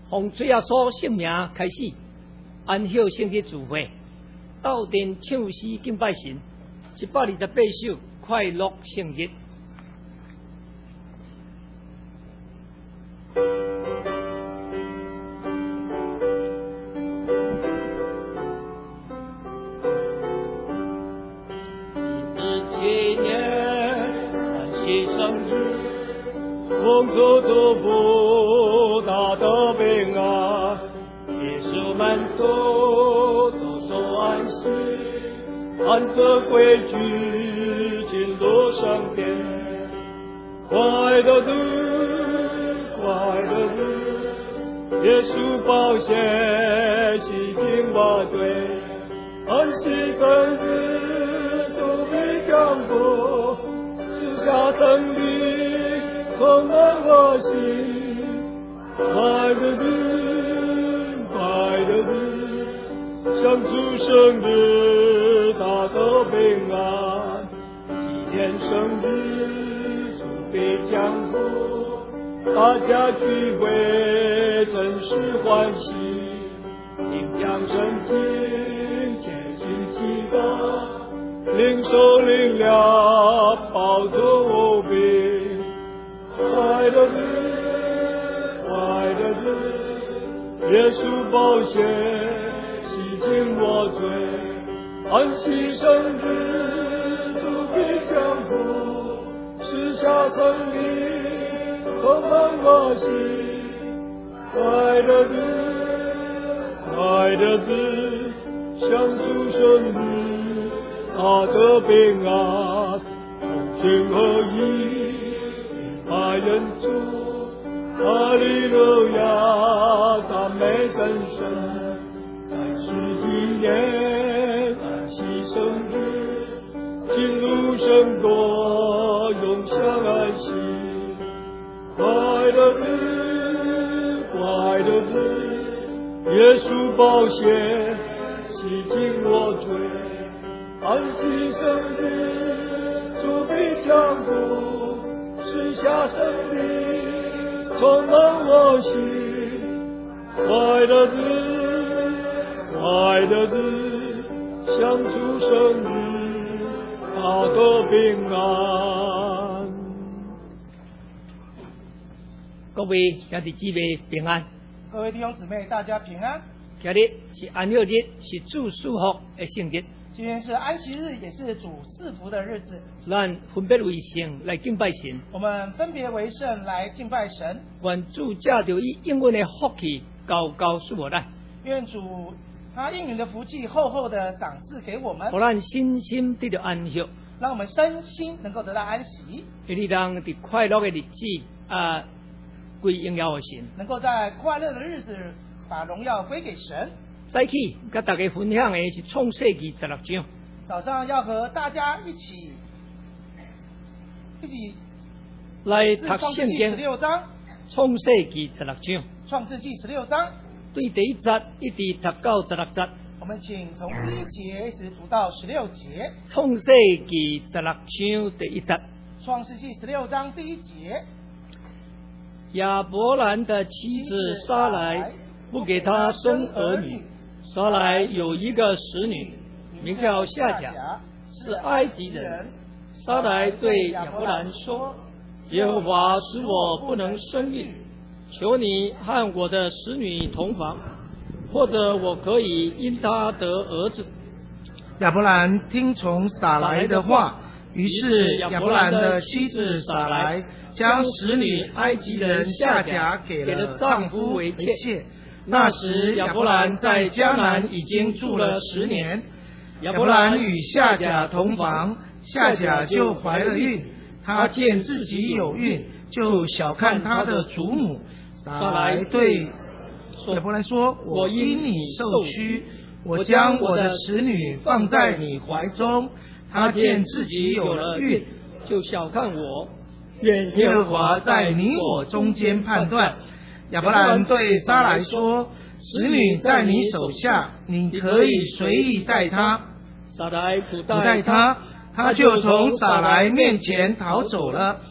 从主耶稣圣名开始，安孝圣日聚会，斗阵唱诗敬拜神，128首快乐圣日。 奉主祝福大得平安，耶稣们都受安息，按着规矩进入圣殿。快乐日，快乐日，耶稣宝血洗净我罪，安息圣日都必降福，赐下胜利。充满我心，快乐日，快乐日，相主生日，大得平安，纪念生日，主必降福，大家聚会，真是欢喜，领奖圣经，虔心祈祷，领受领了，保佑无比。快乐日，快乐日，耶稣宝血洗净我罪，安息圣日，主必降福，赐下胜利，充满我心。快乐日，快乐日，相主生日，大得平安，同心合一。爱人主，哈利路亚，赞美真神，在世纪年，安息圣日，进入圣国，永享安息。快乐日，快乐日，耶稣宝血洗净我罪，安息圣日，主必降福。赐下胜利，充满我心。快乐日，快乐日，相主生日，大得平安。 各位兄弟姊妹平安， 各位弟兄姊妹大家平安。 今日是安孝日，是主祝福的圣日。 今天是安息日，也是主赐福的日子。 咱分别为圣来敬拜神， 我们分别为圣来敬拜神。 愿主借着伊应允的福气，高高赐予咱。 愿主他应允的福气厚厚的赏赐给我们， 让咱身心得到安息， 让我们身心能够得到安息。 让伫快乐的日子归荣耀给神， 能够在快乐的日子把荣耀归给神。 早起跟大家分享的是创世纪16章。 早上要和大家一起来读圣经。 16章。 创世纪16章。 创世纪16章。 对第1节一直读到16节。 我们请从第1节一直读到16节。 创世纪16章第1节。 创世纪16章第1节。 亚伯兰的妻子撒来不给他生儿女。撒来有一个使女，名叫夏甲，是埃及人。撒来对亚伯兰说：“耶和华使我不能生育，求你和我的使女同房，或者我可以因她得儿子。” 亚伯兰听从撒来的话，于是亚伯兰的妻子撒来将使女埃及人夏甲给了丈夫为妾。那时亚伯兰在迦南已经住了10年。亚伯兰与夏甲同房，夏甲就怀了孕。他见自己有孕，就小看他的祖母。撒来对亚伯兰说：“我因你受屈，我将我的使女放在你怀中。他见自己有了孕， 就小看我。 愿耶和华在你我中间判断。”亚伯兰对撒来说：“使女在你手下，你可以随意待她。” 撒来不待她，他就从撒来面前逃走了。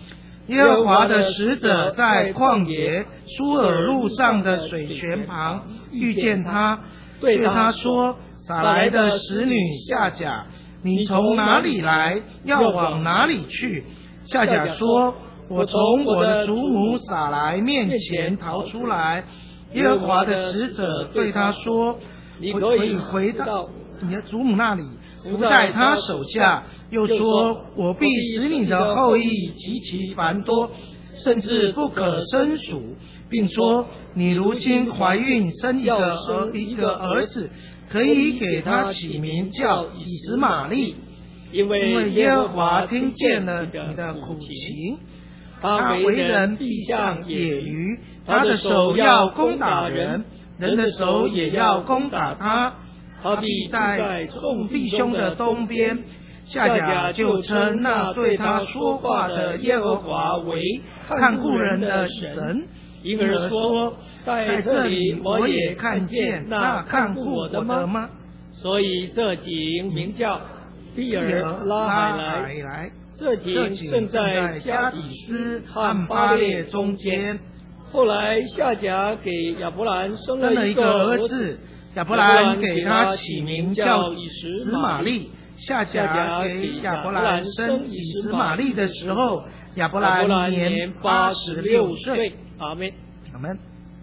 耶和华的使者在旷野苏尔路上的水泉旁遇见他，对他说：撒来的使女夏甲，你从哪里来？要往哪里去？夏甲说：我从我的祖母撒来面前逃出来。耶和华的使者对他说：你可以回到你的祖母那里，伏在他手下，又说：我必使你的后裔极其繁多，甚至不可胜数，并说：你如今怀孕生一个儿子，可以给他起名叫以实玛利，因为耶和华听见了你的苦情。他为人必像野鱼，他的手要攻打人，人的手也要攻打他。他必在众弟兄的东边。夏甲就称那对他说话的耶和华为看顾人的神，因而说：在这里我也看见那看顾我的吗？所以这井名叫比尔拉海来。这井正在加底斯和巴列中间。后来夏甲给亚伯兰生了一个儿子，亚伯兰给他起名叫以实玛利。夏甲给亚伯兰生以实玛利的时候，亚伯兰年86岁。 阿们。 阿们。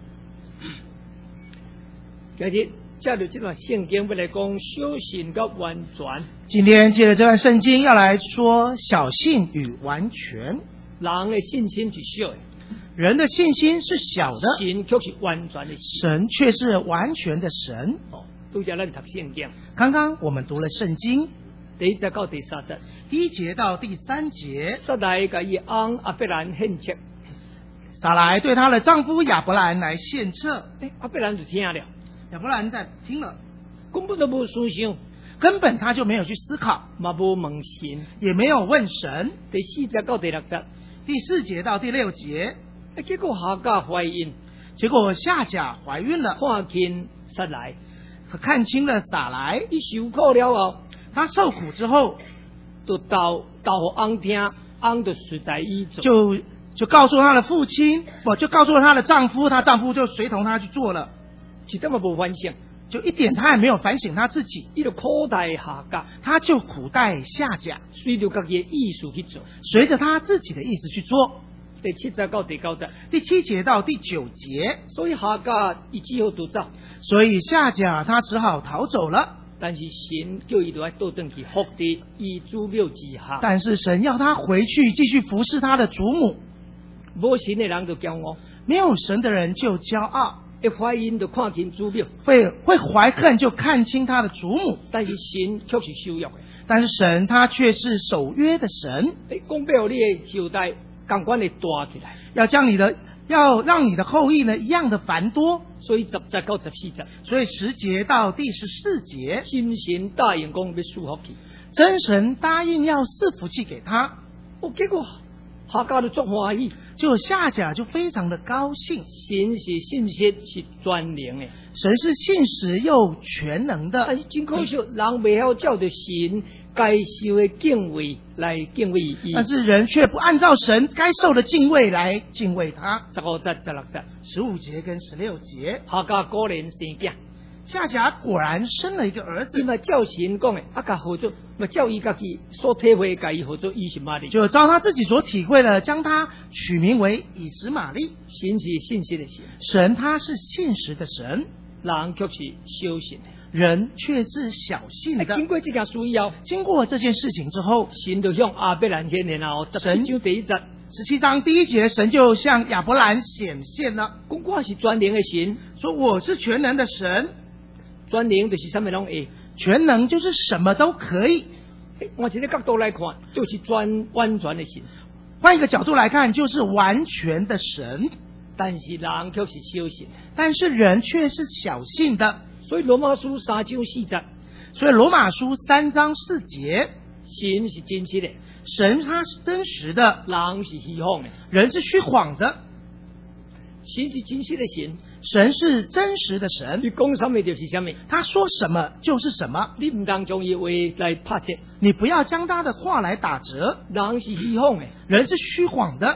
今天借着这段圣经要来讲小信跟完全。 今天借着这段圣经要来说小信与完全。 人的信心是小的， 人的信心是小的， 神却是完全的神却是完全的神。 都叫咱读圣经。 刚刚我们读了圣经第一节到第三节， 第一节到第3节。 撒来给伊昂亚伯兰献策， 撒来对她的丈夫亚伯兰来献策。 亚伯兰就听了， 亚伯兰在听了， 根本都不思想， 根本他就没有去思考， 嘛不问神， 也没有问神。 第4节到第6节， 第4节到第6节， 结果夏甲怀孕， 结果夏甲怀孕了， 看清撒来， 看清了撒来， 伊受苦了后， 他受苦之后， 就到昂听，昂就随在伊做， 就告诉他的父亲，就告诉了他的丈夫，他丈夫就随同他去做了， 一点也不反省， 就一点他也没有反省他自己， 伊就苦待夏甲， 他就苦待夏甲， 随着自己的意思去做， 随着他自己的意思去做。 第7节到第9节， 第7节到第9节， 所以夏甲伊只好就走， 所以夏甲他只好逃走了。 但是神叫伊要倒转去服侍伊祖母之下， 但是神要他回去继续服侍他的祖母。 无神的人就骄傲， 没有神的人就骄傲， 一怀孕就看清祖母， 会怀恨就看清他的祖母。 但是神却是守约的， 但是神他却是守约的神。 讲表你的后代同款的大起来， 要让你的后裔呢一样的繁多。 所以10节到14节， 所以10节到第14节， 真神答应讲要赐福气， 真神答应要赐福气给他。 结果夏甲就足欢喜， 就夏甲就非常的高兴。 神是信实是全能的， 神是信实又全能的。 但是真可惜，人未晓照着神该受的敬畏来敬畏伊， 但是人却不按照神该受的敬畏来敬畏他。 15节、16节、 15节跟16节， 夏甲果然生囝， 夏甲果然生了一个儿子。 因为照神讲的，甲合作，照伊家己所体会，甲伊合作以实玛利， 就照他自己所体会的，将他取名为以实玛利。 神是信实的神， 神他是信实的神， 人却是小信的。 人却是小信的。 经过这件事以后， 经过这件事情之后， 神就向亚伯兰显现了。17章第1节 ，17章第1节，神就向亚伯兰显现了， 讲我是全能的神， 说我是全能的神。 全能就是什么拢会， 全能就是什么都可以。 换一个角度来看，就是完全的神。 换一个角度来看，就是完全的神。 但是人却是小信， 但是人却是小信的。 所以罗马书3章4节， 所以罗马书3章4节， 神是真实的， 神他是真实的， 人是虚谎的， 人是虚谎的。 神是真实的神， 神是真实的神。 你讲什么就是什么， 他说什么就是什么。 你不当将伊话来拍折， 你不要将他的话来打折。 人是虚谎的， 人是虚谎的。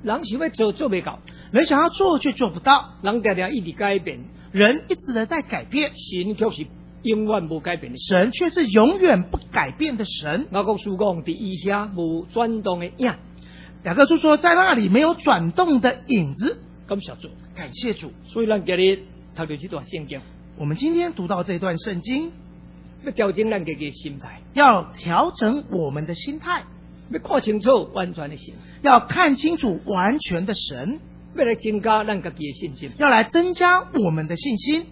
人想要做不到， 人想要做却做不到， 人常常一直改变， 人一直的在改变， 神却是永远无改变的神却是永远不改变的神。 雅各书讲，伫伊遐无转动的影。 雅各书说，在那里没有转动的影子。 感谢主， 感谢主。 所以咱今日读到这段圣经， 我们今天读到这段圣经， 要调整咱自己的心态， 要调整我们的心态， 要看清楚完全的神， 要看清楚完全的神， 要来增加咱自己的信心， 要来增加我们的信心。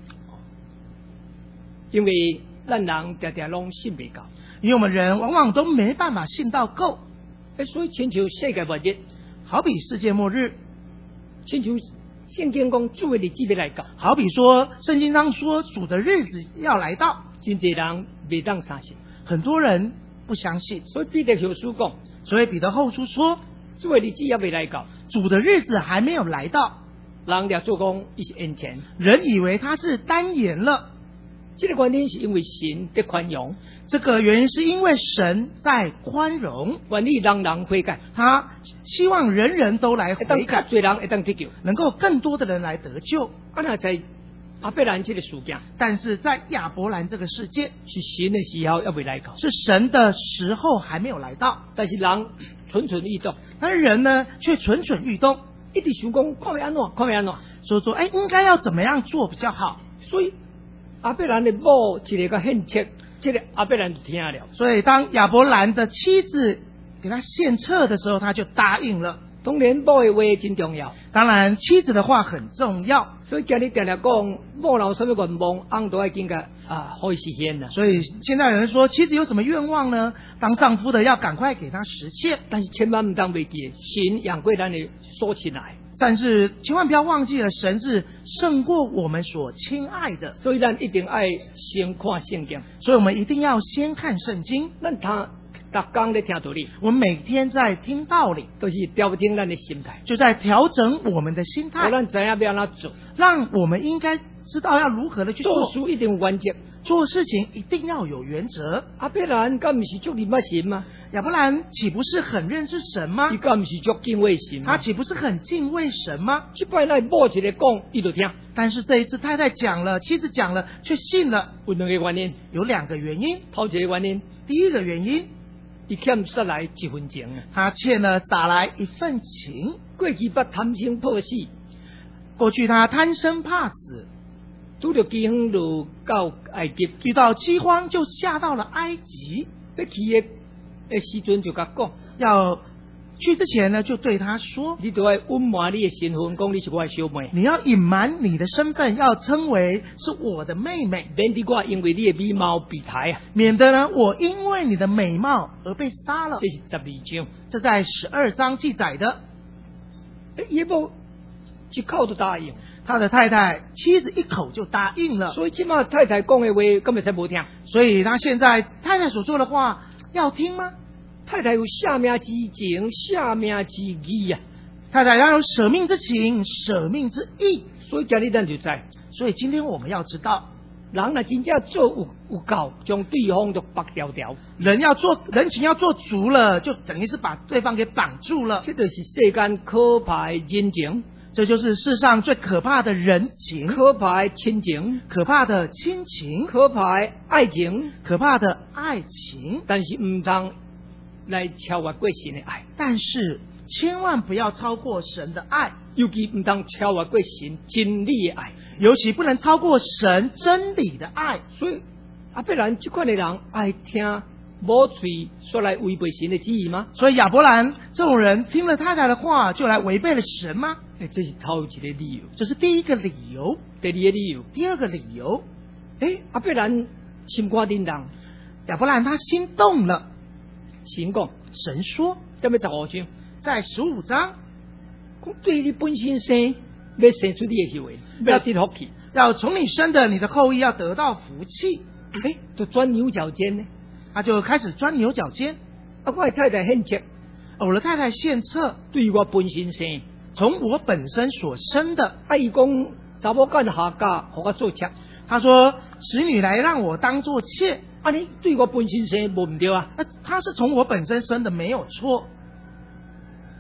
因为咱人常常拢信不够， 因为我们人往往都没办法信到够。 所以亲像世界末日， 好比世界末日， 亲像圣经讲主的日子要来到， 好比说圣经上说主的日子要来到， 真侪人未当相信， 很多人不相信。 所以彼得后书讲， 所以彼得后书说， 主的日子也未来到， 主的日子还没有来到， 人了做讲伊是延前， 人以为他是单言了。 这个原因是因为神的宽容， 这个原因是因为神在宽容， 愿意让人悔改， 他希望人人都来悔改， 最人会当得救， 能够更多的人来得救。 那在亚伯兰这个事件， 但是在亚伯兰这个事件， 是神的时候要未来到， 是神的时候还没有来到， 但是人蠢蠢欲动， 但是人呢却蠢蠢欲动， 一直想讲看要安怎，看要安怎， 说应该要怎么样做比较好。 所以亚伯兰的某一个献策，这个亚伯兰就听了。 所以当亚伯兰的妻子给他献策的时候，他就答应了。 当然某的话真重要， 当然妻子的话很重要。 所以今日常常讲，某人有什么愿望，翁都要紧个可以实现了。 所以现在人说，妻子有什么愿望呢？当丈夫的要赶快给他实现， 但是千万不当忘记，神养过咱的所亲爱。 但是千万不要忘记了，神是胜过我们所亲爱的， 所以咱一定爱先看圣经， 所以我们一定要先看圣经。 咱逐天在听道理， 我们每天在听道理， 都是调整咱的心态， 就在调整我们的心态， 咱知影要安怎做， 让我们应该知道要如何的去做事一定有原则， 做事情一定要有原则。 亚伯兰敢不是足认识神吗？ 亚伯兰岂不是很认识神吗？ 他敢不是足敬畏神吗？ 他岂不是很敬畏神吗？ 这摆那某一个讲，伊就听。 但是这一次太太讲了，妻子讲了，却信了。 有两个原因， 有两个原因。 头一个原因， 第一个原因， 伊欠撒来一分情啊， 他欠了撒来一份情。 过去不贪生怕死， 过去他贪生怕死， 拄着饥荒就到埃及， 遇到饥荒就下到了埃及。 要去的时阵就甲讲， 要去之前呢，就对他说：“ 你就要隐瞒你的身份，讲你是我的小妹。 你要隐瞒你的身份，要称为是我的妹妹， 免得我因为你的美貌被抬啊， 免得呢我因为你的美貌而被杀了。” 这是12章， 这在12章记载的。 耶某一口就答应， 他的太太妻子一口就答应了， 所以起码太太讲的话根本是无听， 所以他现在太太所说的话要听吗？ 太太有下命之情，下命之义啊！ 太太要有舍命之情，舍命之义。 所以今日咱就知， 所以今天我们要知道， 人若真正做有够，将对方就绑条条。 人情要做足了，就等于是把对方给绑住了。 这就是世间可怕的人情， 这就是世上最可怕的人情， 可怕的亲情， 可怕的亲情， 可怕的爱情， 可怕的爱情。 但是唔当来超越过神的爱， 但是千万不要超过神的爱， 尤其唔当超越过神真理的爱， 尤其不能超过神真理的爱。 所以亚伯兰这款的人爱听某嘴说来违背神的旨意吗？ 所以亚伯兰这种人听了太太的话就来违背了神吗？ 这是头一个理由， 这是第一个理由。 第二个理由， 第二个理由， 亚伯兰心肝叮当， 亚伯兰他心动了。 神讲， 神说， 在15章， 在15章， 对你本身生，要生出你的后裔，要得福气， 要从你生的你的后裔要得到福气。 就钻牛角尖呢， 他就开始钻牛角尖。 我的太太献策， 我的太太献策， 对我本身生， 从我本身所生的。 伊讲查某干下嫁，互我做妾。 他说使女来让我当做妾。 你对我本身生无唔对啊？ 他是从我本身生的，没有错。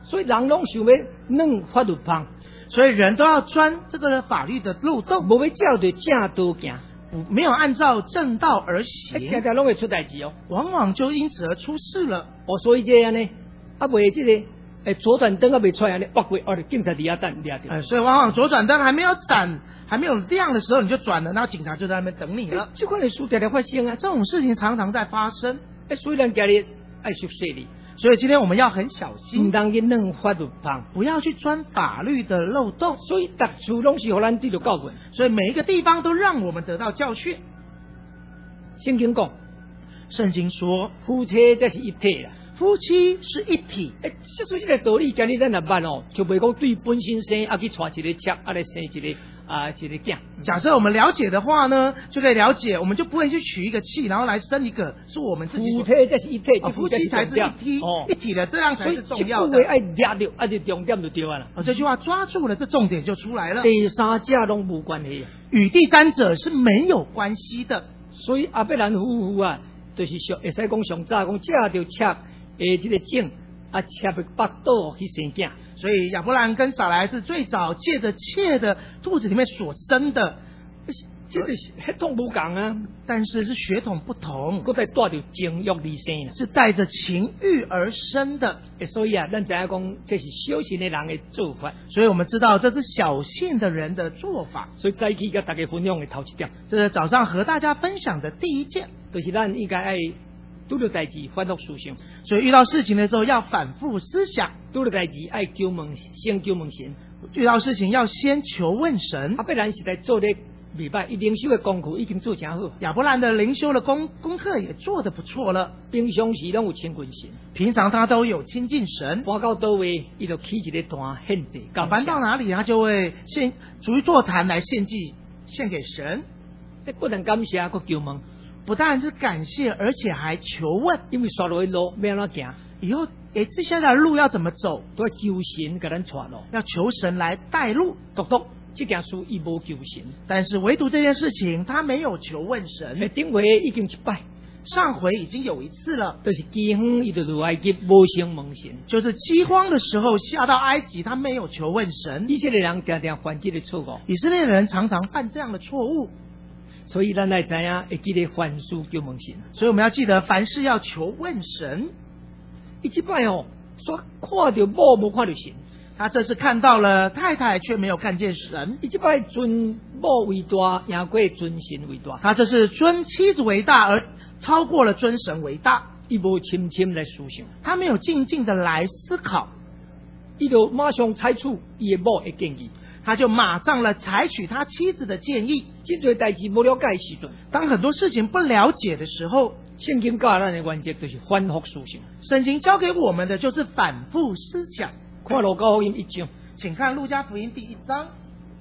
所以人拢想要弄法律旁， 所以人都要钻这个法律的漏洞， 无要照着正道行， 没有按照正道而行， 常常拢会出代志哦， 往往就因此而出事了。 所以这样呢，未这个。左转灯还没出来呢，挖过警察底下等抓掉。 所以往往左转灯还没有闪、还没有亮的时候，你就转了，然后警察就在那边等你了。 这款的事常常发生啊， 这种事情常常在发生。 所以咱家里爱熟悉你， 所以今天我们要很小心， 唔当去弄法律旁， 不要去钻法律的漏洞。 所以到处拢是互咱得到教训， 所以每一个地方都让我们得到教训。 圣经讲， 圣经说， 夫妻这是一体啦。 夫妻是一体， 说出这个道理，今日咱来办哦，就袂讲对本身生去娶一个妾，来生一个一个囝。 假设我们了解的话呢，就可以了解，我们就不会去娶一个妻，然后来生一个是我们自己。 夫妻这是一体， 夫妻才是一体，一体的，这样才是重要的。 所以爱抓到，就重点就对了。 这句话抓住了，这重点就出来了。 第三者拢无关系， 与第三者是没有关系的。 所以阿伯兰夫妇啊，就是会使讲上早讲借着妾。这个种妾的腹肚去生囝， 所以亚伯兰跟撒莱是最早借着妾的肚子里面所生的， 这个血统不同啊， 但是是血统不同， 都在带着情欲而生， 是带着情欲而生的。 所以咱知影讲这是小信的人的做法， 所以我们知道这是小信的人的做法。 所以早起跟大家分享的头一点， 这是早上和大家分享的第一件， 就是咱应该爱。拄到代志反复思想， 所以遇到事情的时候要反复思想。 拄到代志爱求问，先求问神。 遇到事情要先求问神。 阿伯兰是在做的礼拜，伊灵修的功课已经做真好。 亚伯兰的灵修的功课也做得不错了。 平常时拢有亲近神， 平常他都有亲近神。 搬到倒位，伊就起一个坛献祭。 搬到哪里，他就会逐一座坛来献祭，献给神。 不但感谢，还求问。 不但是感谢，而且还求问， 因为刷落去路要怎行？ 以后接下来的路要怎么走？ 都要求神给咱带路， 要求神来带路。 独这件事伊无求神， 但是唯独这件事情他没有求问神。 顶回已经一摆， 上回已经有一次了， 就是饥荒伊就入埃及无先问神， 就是饥荒的时候下到埃及，他没有求问神。 以色列人常常犯这个错误， 以色列人常常犯这样的错误。 所以咱来知影会记得凡事求问神， 所以我们要记得凡事要求问神。 伊即摆所看到某无看到神， 他这次看到了太太，却没有看见神。 伊即摆尊某为大，赢过尊神为大。 他这是尊妻子为大，而超过了尊神为大。 伊无深深来思想， 他没有静静的来思考， 伊就马上采取伊的某的建议。 他就马上了采取他妻子的建议。 真多代志不了解时阵， 当很多事情不了解的时候， 圣经教咱的原则就是反复思想。 圣经教给我们的就是反复思想。 看路加福音1章， 请看路加福音第1章。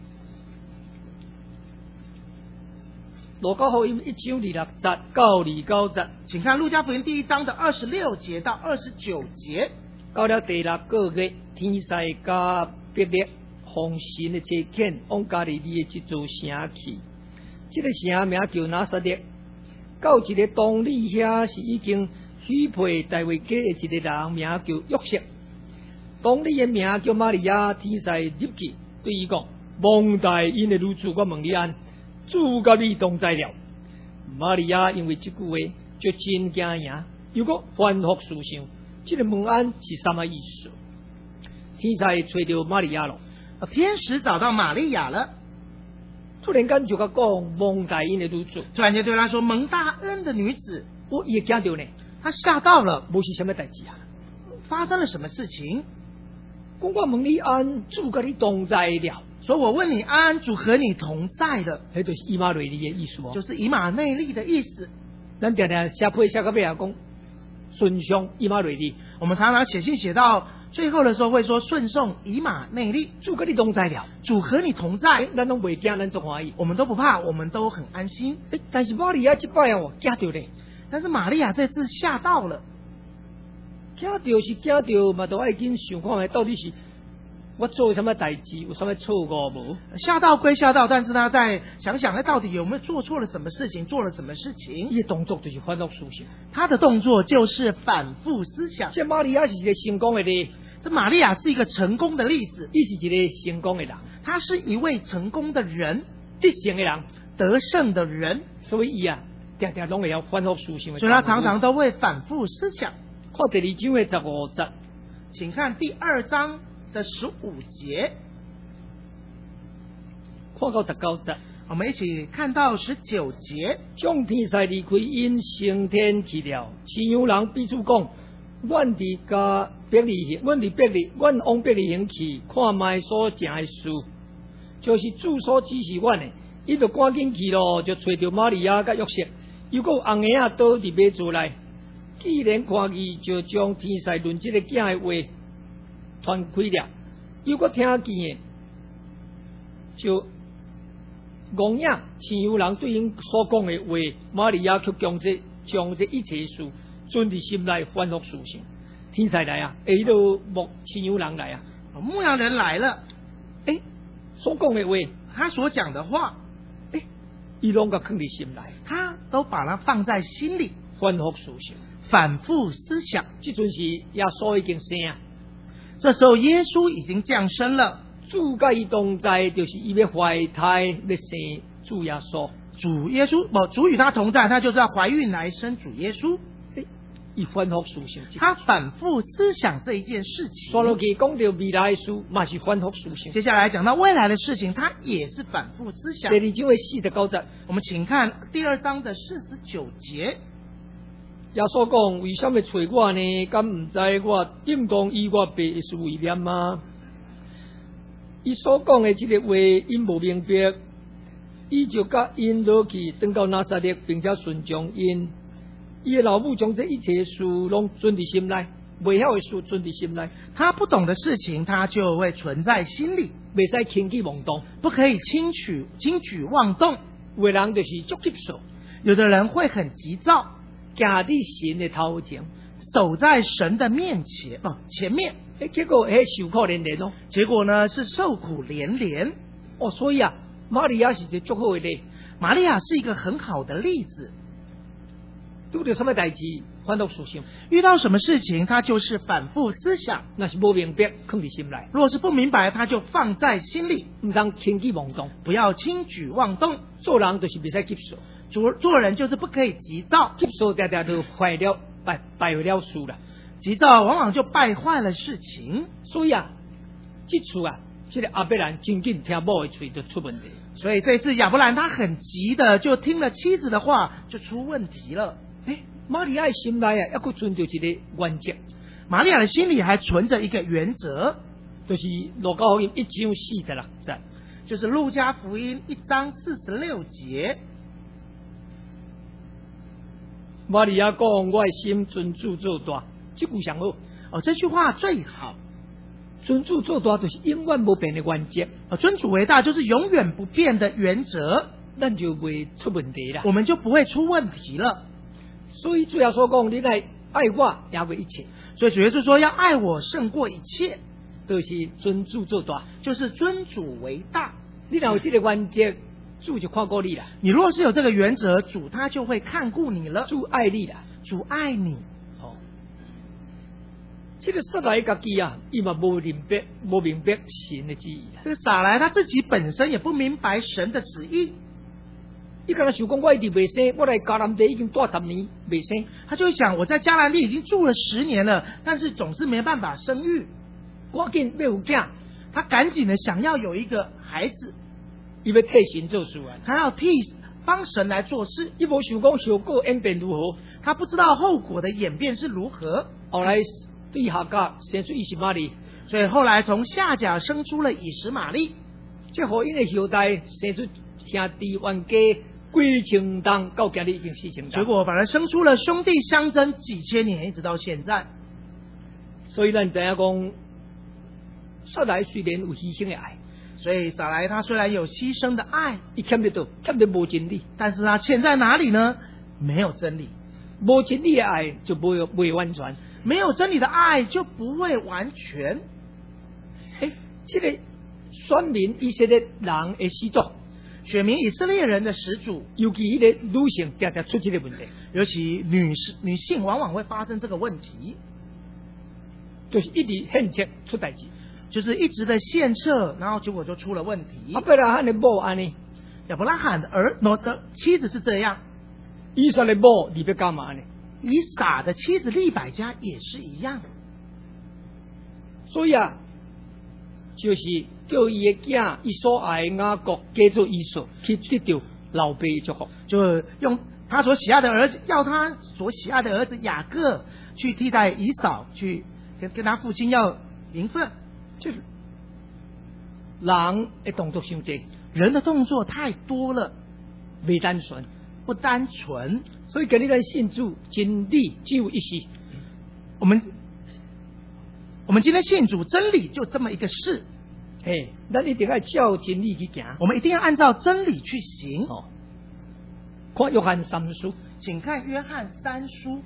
路加福音1章26节到29节， 请看路加福音第1章的26节到29节。 到了第6个月，天使加别列。奉神的差遣往加利利的一座城去，这个城名叫拿撒勒。到一个当里遐是已经许配大卫家的一个人，名叫约瑟。当里的名叫玛利亚。天使入去对伊讲：蒙大恩的女子，我问你安，主甲你同在了。玛利亚因为这句话就真惊讶，又搁反复思想，这个问安是什么意思？天使找到玛利亚了。 天使找到玛利亚了， 突然间就甲讲蒙大恩的女子， 突然间对他说蒙大恩的女子， 我也惊到呢， 他吓到了， 无是什么代志啊？ 发生了什么事情？ 讲我问你安，主甲你同在了， 所以我问你安，主和你同在了， 那就是以马内利的意思哦， 就是以马内利的意思。 咱常常写配写到尾啊，讲顺从以马内利， 我们常常写信写到最后的时候会说顺送以马内利， 主跟你同在了， 主和你同在， 咱拢袂惊，咱总欢喜， 我们都不怕，我们都很安心。 但是玛利亚这摆惊到咧， 但是玛利亚这次吓到了， 惊到是惊到嘛，都爱紧想看下到底是我做什么代志，有什么错误无？ 吓到归吓到，但是他在想想，到底有没有做错了什么事情，做了什么事情？ 伊的动作就是反复思想， 他的动作就是反复思想。 这玛利亚是一个成功的例， 这玛利亚是一个成功的例子， 伊是一个成功的人， 她是一位成功的人， 得胜的人， 得胜的人， 所以伊啊，常常拢会要反复思想的。 所以他常常都会反复思想。 看第2章的15节， 请看第2章的15节， 看到19节。 我们一起看到19节。 将天使离开，因升天去了。饲养人彼此讲：阮伫家伯利恒，阮往伯利恒去，看卖所成的事，就是主所指示阮的。伊就赶紧去咯，就找到玛利亚甲约瑟，又个红鞋啊倒伫马槽内。既然看见，就将天使论这个囝的话传开了。又个听见的，就戆影饲养人对因所讲的话，玛利亚却将这一切事存伫心内，反复思想。天使来啊，迄个饲养人来啊， 牧羊人来了， 所讲的话， 他所讲的话， 伊拢甲放伫心内， 他都把它放在心里， 反复思想， 反复思想。 这阵是耶稣已经生啊， 这时候耶稣已经降生了， 主甲伊同在，就是伊要怀胎要生主耶稣。 主与他同在，他就是要怀孕来生主耶稣。 伊反复思想， 他反复思想这一件事情。 刷落去讲到未来的事，嘛是反复思想。 接下来讲到未来的事情，他也是反复思想。 第2章的49节， 我们请看第2章的49节。 耶稣讲：为什么找我呢？敢唔知我应当以我爸的事为念吗？伊所讲的这个话，因无明白，伊就甲因落去，转到拿撒勒，并且顺从因。伊的老母将这一切事拢存伫心内，未晓的事存伫心内。 他不懂的事情，他就会存在心里， 未使轻举妄动， 不可以轻举妄动。 有的人就是足急躁， 有的人会很急躁， 行伫神的头前， 走在神的面前面， 结果受苦连连哦。 结果呢是受苦连连哦。所以啊，玛利亚是一个足好的例， 玛利亚是一个很好的例子。 遇到什么代志，反复思想； 遇到什么事情，他就是反复思想。 那是不明白，放伫心内； 若是不明白，他就放在心里， 唔通轻举妄动， 不要轻举妄动。 做人就是未使急躁， 做人就是不可以急躁， 急躁常常就坏了事了。 急躁往往就败坏了事情。 所以啊，这次啊，这个亚伯兰真紧听某的嘴就出问题。 所以这次亚伯兰他很急的就听了妻子的话，就出问题了。 玛利亚的心内啊，还佫存着一个原则。 玛利亚的心里还存着一个原则， 就是路加福音1章46节， 就是路加福音1章46节。 玛利亚讲：“我的心尊主做大。”这句上好这句话最好。 尊主做大就是永远不变的原则。 尊主为大就是永远不变的原则， 咱就袂出问题啦， 我们就不会出问题了。 所以主耶稣讲：“你来爱我，赢过一切。” 所以主耶稣说要爱我胜过一切， 就是尊主做大， 就是尊主为大。 你若有这个原则，主就看顾你啦。 你若是有这个原则，主他就会看顾你了。 主爱你啦， 主爱你。 这个撒来家己啊，伊嘛无明白神的旨意啦。 这个撒来他自己本身也不明白神的旨意。 伊刚才想讲，我一直未生，我来迦南地已经住10年未生， 他就会想，我在迦南地已经住了10年了，但是总是没办法生育。 赶紧要有囝， 他赶紧的想要有一个孩子， 伊要替神做事啊， 他要帮神来做事。 伊无想讲后果演变如何， 他不知道后果的演变是如何。 后来对夏甲生出以实玛利， 所以后来从夏甲生出了以实玛利， 这互因的后代生出兄弟冤家几千担，到今日已经4千担。 结果反而生出了兄弟相争几千年，一直到现在。 所以咱知影讲，撒来虽然有牺牲的爱， 所以撒来他虽然有牺牲的爱， 伊欠得无真理， 但是他欠在哪里呢？没有真理。 无真理的爱就未完全， 没有真理的爱就不会完全。 这个选民以色列人的始祖， 选民以色列人的始祖， 尤其迄个女性常常出这个问题， 尤其女性往往会发生这个问题。 就是一直献策出代志。 就是一直的献策，然后结果就出了问题。 亚伯拉罕的某安尼， 亚伯拉罕的的妻子是这样， 以撒的某你要干嘛呢？ 以撒的妻子利百加也是一样。 所以啊，就是叫伊的囝，伊所爱的雅各嫁做以扫，去得到老爸的祝福。 就用他所喜爱的儿子，要他所喜爱的儿子雅各去替代以扫，去跟他父亲要名分。 就是人的动作伤多， 人的动作太多了， 未单纯， 不单纯。 所以今日咱信主，真理只有一事。 我们今天信主，真理就这么一个事。 嘿，咱一定要照真理去行。 我们一定要按照真理去行。 哦，看约翰三书， 请看约翰三书。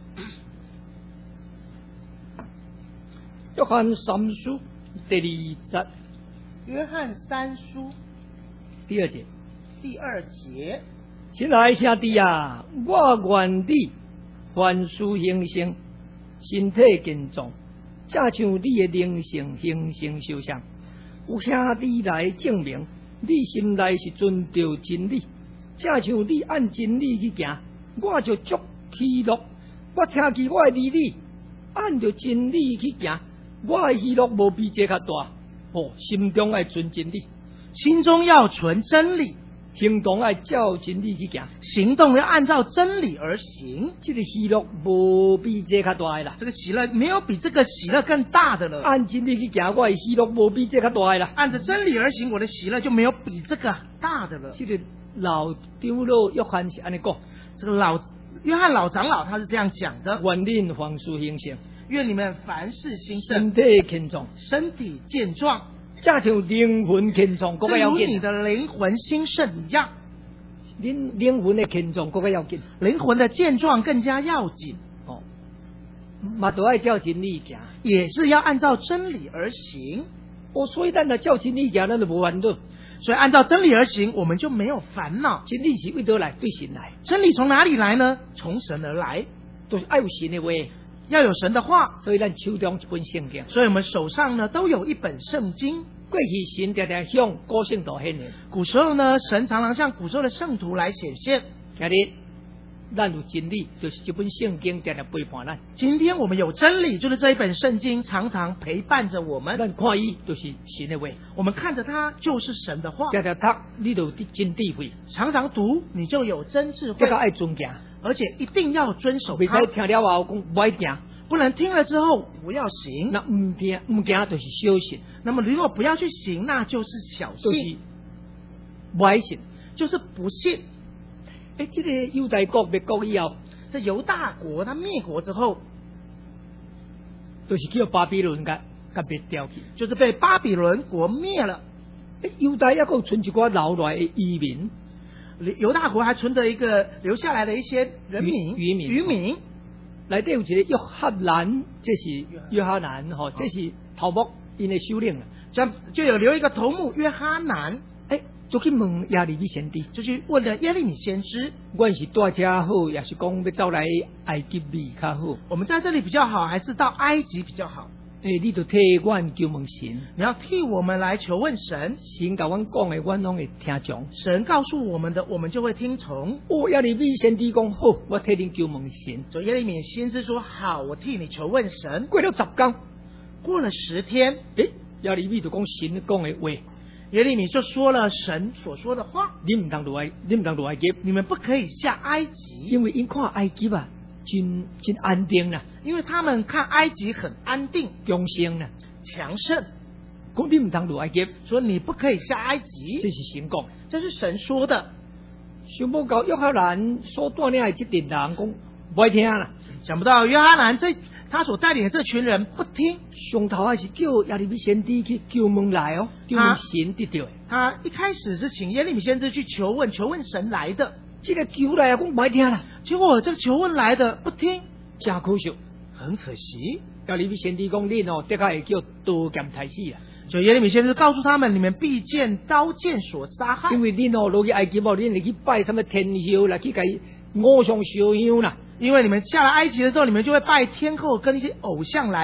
约翰三书第2节， 约翰三书第2节， 第2节。 亲爱兄弟啊，我愿你凡事兴盛，身体健壮，正像你的灵性形成修相。有兄弟来证明，你心内是遵照真理，正像你按真理去行，我就足喜乐。我听见我的儿女按照真理去行，我的喜乐无比这较大。哦，心中爱存真理， 心中要存真理， 行动爱照真理去行， 行动要按照真理而行。 这个喜乐无比这较大的啦。 这个喜乐没有比这个喜乐更大的了。 按真理去行，我的喜乐无比这较大的啦。 按着真理而行，我的喜乐就没有比这个大的了。 这个老长老约翰是安尼讲， 这个约翰老长老他是这样讲的： 愿恁凡事兴盛， 愿你们凡事兴盛， 身体健壮， 身体健壮， 正像灵魂健壮，更加要紧。 正如你的灵魂兴盛一样， 灵魂的健壮更加要紧， 灵魂的健壮更加要紧。 哦，嘛都爱照真理行， 也是要按照真理而行。 哦，所以咱若照真理行，咱就无烦恼。 所以按照真理而行，我们就没有烦恼。 真理是为倒来？对神来。 真理从哪里来呢？从神而来， 都是爱有神的话， 要有神的话。 所以咱手中一本圣经， 所以我们手上呢都有一本圣经。 过去神常常向古圣徒显现， 古时候呢，神常常向古时候的圣徒来显现。 今日咱有真理，就是这本圣经常常陪伴咱。 今天我们有真理，就是这一本圣经常常陪伴着我们。 咱看伊就是神的话， 我们看着它就是神的话。 常常读，你就有真智慧； 常常读，你就有真智慧。 这个爱遵行， 而且一定要遵守它。 未使听了后讲不爱行， 不能听了之后不要行。 那唔行就是小信。 那么如果不要去行，那就是小信， 就是不爱信， 就是不信。 这个犹大国灭国以后， 这犹大国他灭国之后， 就是叫巴比伦甲灭掉去， 就是被巴比伦国灭了。 犹大还有存一寡留来的移民， 犹大国还存着一个留下来的一些人民渔民。 内底有一个约翰南，这是约翰南吼，这是头目因的首领， 就有留一个头目约翰南， 就去问耶利米先知， 就去问了耶利米先知， 阮是住遮好，也是讲要走来埃及比较好？ 我们在这里比较好，还是到埃及比较好？ 你就替阮求问神， 你要替我们来求问神， 神甲阮讲的，阮拢会听从。 神告诉我们的，我们就会听从。 耶利米先知讲好，我替你求问神。 所以耶利米先知说好，我替你求问神。 过了10天， 过了10天， 耶利米就讲神讲的话， 耶利米就说了神所说的话： 你唔通落埃及， 你们不可以下埃及， 因为因看埃及啊，真安定啦。 因为他们看埃及很安定、 强盛啦、 强盛。 讲你唔通落埃及， 说你不可以下埃及， 这是神讲， 这是神说的。 想不到约翰兰所带领的这群人讲不爱听啦， 想不到约翰兰他所带领的这群人不听， 上头还是叫耶利米先知去求问来哦，求问神得到的。 他一开始是请耶利米先知去求问神来的， 这个求来讲不爱听啦， 结果这个求问来的不听， 真可惜， 很可惜。 耶利米先知讲恁哦，的确会叫刀剑杀死啊。 就耶利米先知告诉他们，你们必见刀剑所杀害， 因为恁哦落去埃及哦，恁会去拜什么天后啦，去给偶像烧香啦。 因为你们下了埃及的时候，你们就会拜天后跟一些偶像来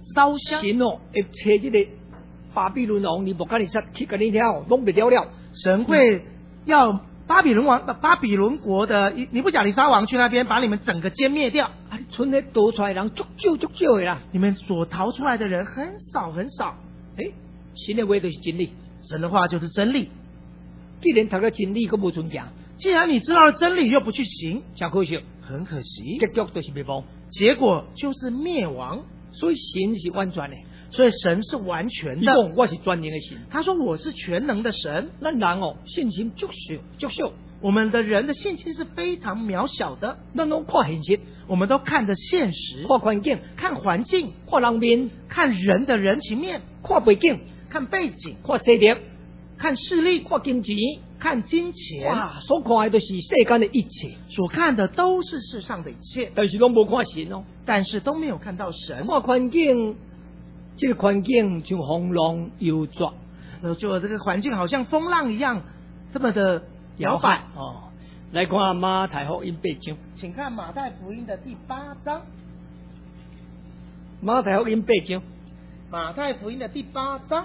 烧香。 神哦，会找这个巴比伦王尼布甲尼撒去跟你听，弄不了了。 神会要巴比伦国的尼布甲尼撒王去那边把你们整个歼灭掉。 啊，你村里逃出来人足少的啦， 你们所逃出来的人很少很少。 神的话就是真理， 神的话就是真理。 既然读了真理，佮无存行， 既然你知道了真理又不去行， 真可惜， 很可惜， 结局就是灭亡， 结果就是灭亡。 所以神是完全的， 所以神是完全的。 他说我是全能的神， 他说我是全能的神。 咱人哦，信心足小， 我们的人的信心是非常渺小的。 咱都看现实， 我们都看着现实， 看环境， 看环境， 看人面， 看人的人情面， 看背景， 看背景， 看势力， 看势力， 看金钱， 看金钱。 哇，所看的都是世间的一切， 所看的都是世上的一切， 但是拢无看神哦， 但是都没有看到神。 看环境，这个环境像风浪摇转， 就这个环境好像风浪一样，这么的摇摆哦。来看马太福音8章， 请看马太福音的第8章。 马太福音8章， 马太福音的第8章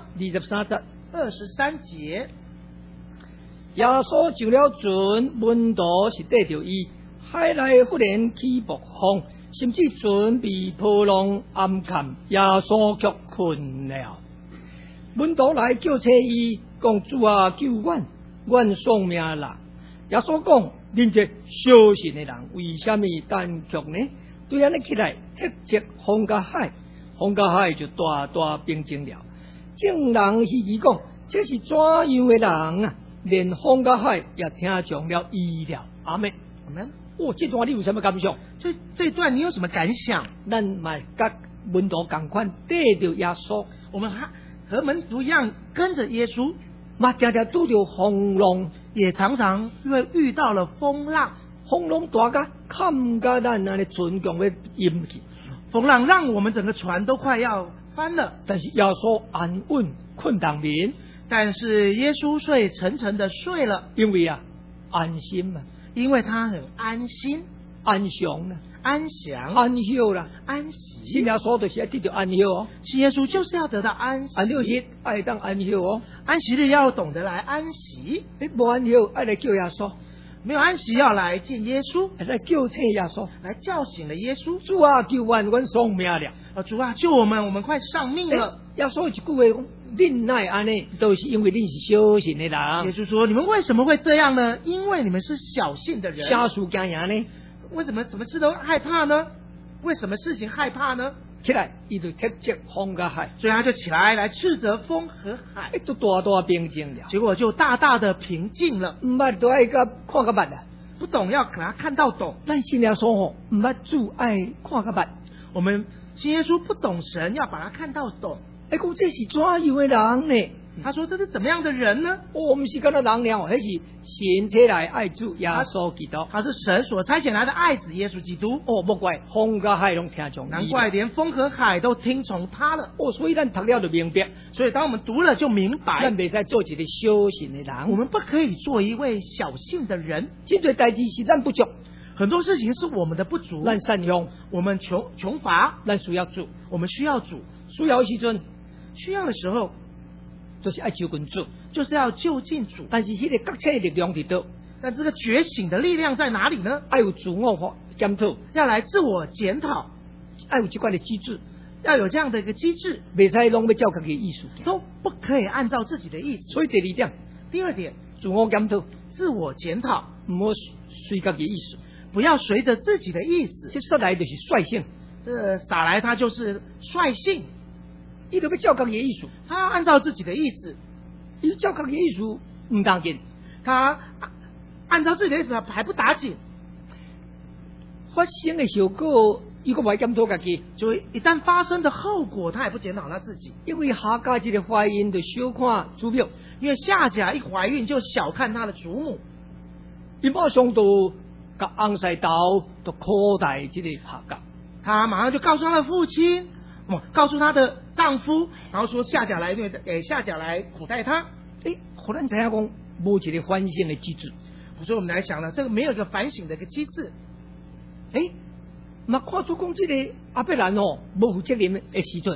23 节。 耶稣上了船，门徒是缀着伊，海内忽然起暴风，甚至船被波浪暗砍，耶稣却困了。门徒来叫车伊，讲主啊，救阮丧命啦！耶稣讲：恁这小信的人，为什么胆怯呢？对安尼起来，踢击风甲海，风甲海就大大平静了。众人稀奇讲：这是怎样的人啊？连风甲海也听从了伊了。阿门， 阿门。 这段你有什么感想？ 这段你有什么感想？ 咱嘛甲门徒同款，跟着耶稣， 我们和门徒一样跟着耶稣， 嘛常常拄着风浪， 也常常会遇到了风浪。 风浪大甲砍甲咱那里船强要淹去， 风浪让我们整个船都快要翻了。 但是耶稣安稳困当眠， 但是耶稣睡沉沉的睡了， 因为安心嘛， 因为他很安心、 安详啦、 安详、 安休啦、 安息。 信耶稣就是要得到安休哦， 信耶稣就是要得到安息。 安休日爱当安休哦， 安息日要懂得来安息。 你无安休爱来叫耶稣， 没有安息要来见耶稣， 来叫醒耶稣， 来叫醒了耶稣。 主啊，救阮丧命了！ 主啊，救我们快上命了。 耶稣一句话讲：恁奈安尼，都是因为恁是小信的人。 耶稣说：你们为什么会这样呢？因为你们是小信的人。 啥事惊呀呢？ 为什么什么事都害怕呢？为什么事情害怕呢？ 起来，伊就踢击风甲海， 所以他就起来斥责风和海， 都大大平静了。 结果就大大的平静了。 唔捌都爱甲看甲捌啊， 不懂要给他看到懂。 咱信耶稣吼，唔捌主爱看甲捌。 我们信耶稣不懂神，要把他看到懂。 讲这是怎样的人呢？ 他说这是怎么样的人呢？ 我们是跟他人了，那是神差来爱主耶稣基督， 他是神所差遣来的爱子耶稣基督。 莫怪风甲海拢听从， 难怪连风和海都听从他了。 所以咱读了就明白， 所以当我们读了就明白， 咱袂使做一个小信的人， 我们不可以做一位小信的人。 真多代志是咱不足， 很多事情是我们的不足， 咱善用， 我们穷乏， 咱需要主， 我们需要主， 需要的时阵， 需要的时候。 就是爱救近主， 就是要就近主。 但是迄个觉醒的力量伫倒？ 但这个觉醒的力量在哪里呢？ 要有自我检讨， 要来自我检讨， 要有这款的机制， 要有这样的一个机制， 袂使拢要照自己的意思， 都不可以按照自己的意思。 所以第二点， 自我检讨， 自我检讨，唔好随自己的意思， 不要随着自己的意思。 这说来就是率性， 这撒来他就是率性。 伊就要照自己的意思， 他要按照自己的意思， 伊照自己的意思唔当紧， 他按照自己的意思还不打紧， 发生的效果伊个不检讨自己， 所以一旦发生的后果，他也不检讨他自己。 因为夏甲这个怀孕就小看祖母， 因为夏甲一怀孕就小看他的祖母， 伊马上就甲翁婿斗就苦待这个夏甲， 他马上就告诉他的父亲。告诉她的丈夫，然后说夏甲来夏甲来苦待他。 忽然知影讲无一个反省的机制， 所以我们来想了，这个没有一个反省的一个机制。 嘛看出讲这个阿伯兰无负责任的时阵，